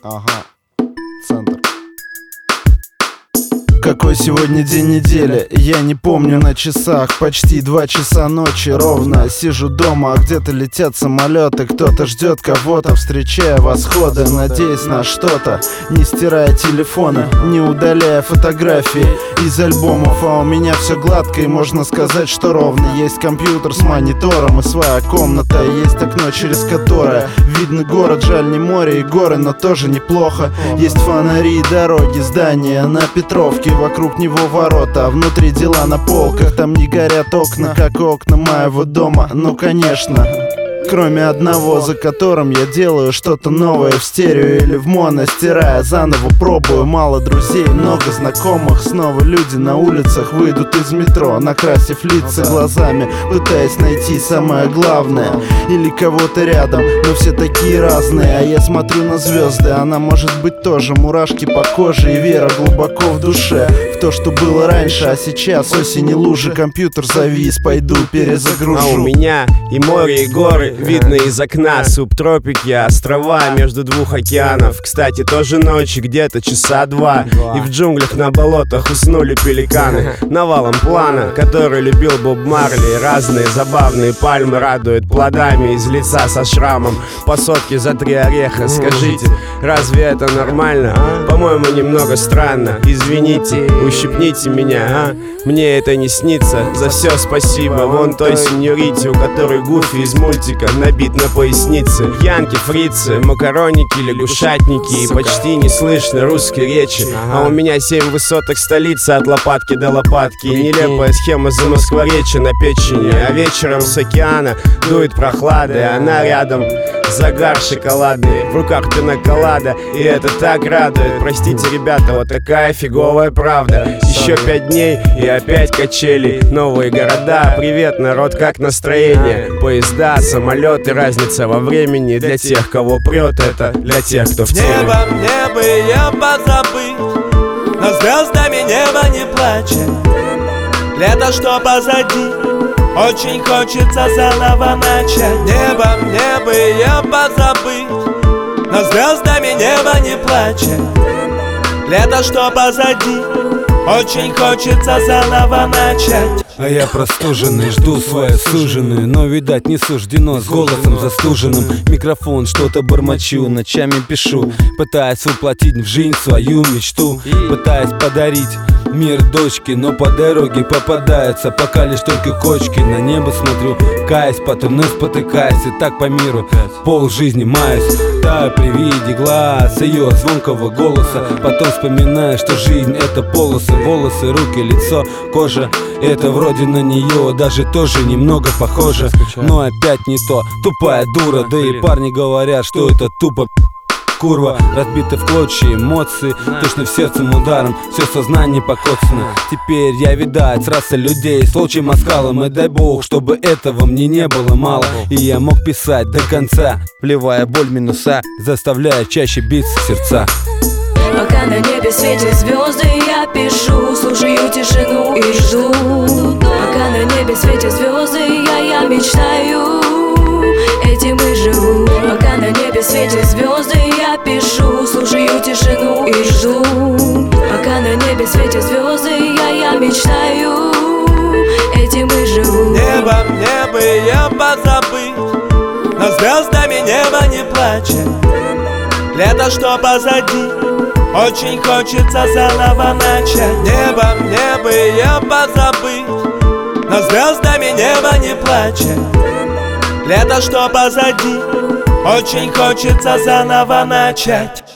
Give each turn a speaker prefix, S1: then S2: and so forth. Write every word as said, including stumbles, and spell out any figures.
S1: Ага, центр. Какой сегодня день недели, я не помню. На часах почти два часа ночи ровно. Сижу дома, а где-то летят самолеты. Кто-то ждет кого-то, встречая восходы, надеясь на что-то, не стирая телефона, не удаляя фотографии из альбомов. А у меня все гладко и можно сказать, что ровно. Есть компьютер с монитором и своя комната. Есть окно, через которое видно город. Жаль, не море и горы, но тоже неплохо. Есть фонари и дороги, здания на Петровке, вокруг него ворота, а внутри дела на полках. Там не горят окна, как и окна моего дома. Ну конечно, кроме одного, за которым я делаю что-то новое в стерео или в моно, стирая, заново пробую. Мало друзей, много знакомых. Снова люди на улицах выйдут из метро, накрасив лица глазами, пытаясь найти самое главное или кого-то рядом. Но все такие разные, а я смотрю на звезды. Она может быть тоже, мурашки по коже и вера глубоко в душе в то, что было раньше, а сейчас осень и лужи. Компьютер завис, пойду перезагружу.
S2: А у меня и море, и горы видно из окна, субтропики, острова между двух океанов. Кстати, тоже ночи, где-то часа два, и в джунглях на болотах уснули пеликаны. Навалом плана, который любил Боб Марли. Разные забавные пальмы радуют плодами из лица со шрамом. По сотке за три ореха. Скажите, разве это нормально? По-моему, немного странно. Извините, ущипните меня, а? Мне это не снится. За все спасибо вон той сеньорите, у которой Гуфи из мультика набит на пояснице. Янки, фрицы, макароники, лягушатники, и почти не слышно русской речи. А у меня семь высоток столицы от лопатки до лопатки. И нелепая схема замоскворечья на печени. А вечером с океана дует прохлада, и она рядом. Загар шоколадный, в руках пинаколада, и это так радует. Простите, ребята, вот такая фиговая правда. Еще пять дней и опять качели. Новые города, привет, народ, как настроение? Поезда, самолеты, разница во времени. Для тех, кого прет, это для тех, кто в теме.
S3: Небо мне бы я позабыть, но звездами небо не плачет. Лето, что позади, очень хочется заново начать. Небо мне бы я позабыть, но звездами небо не плачет. Лето, что позади, очень хочется заново начать.
S4: А я простуженный, жду свою суженую, но, видать, не суждено. С голосом застуженным, микрофон, что-то бормочу, ночами пишу, пытаясь воплотить в жизнь свою мечту, пытаясь подарить мир дочке, но по дороге попадаются пока лишь только кочки. На небо смотрю, каюсь, потом спотыкаюсь, и так по миру пол жизни маюсь. Таю при виде глаз ее звонкого голоса, потом вспоминаю, что жизнь это полосы, волосы, руки, лицо, кожа. Это вроде на нее даже тоже немного похоже, но опять не то, тупая дура. Да и парни говорят, что это тупо курва, разбиты в клочья эмоции, точно в сердцем ударом, все сознание покоцано. Теперь я видать с расы людей с волчьим оскалом, и дай бог, чтобы этого мне не было мало, и я мог писать до конца, вливая боль минуса, заставляя чаще биться сердца.
S5: Пока на небе светят звезды, я пишу, слушаю тишину и жду. Пока на небе светят звезды, я, я мечтаю, этим и живу. Пока на небе светят звезды, я пишу, слушаю тишину и жду. Пока на небе светят звезды, я, я мечтаю, этим и живу.
S3: Небо мне бы я позабыть, но звездами небо не плачет. Лето, что позади, очень хочется заново начать. Небо мне бы я позабыть, но звездами небо не плачет. Лето, что позади, очень хочется заново начать.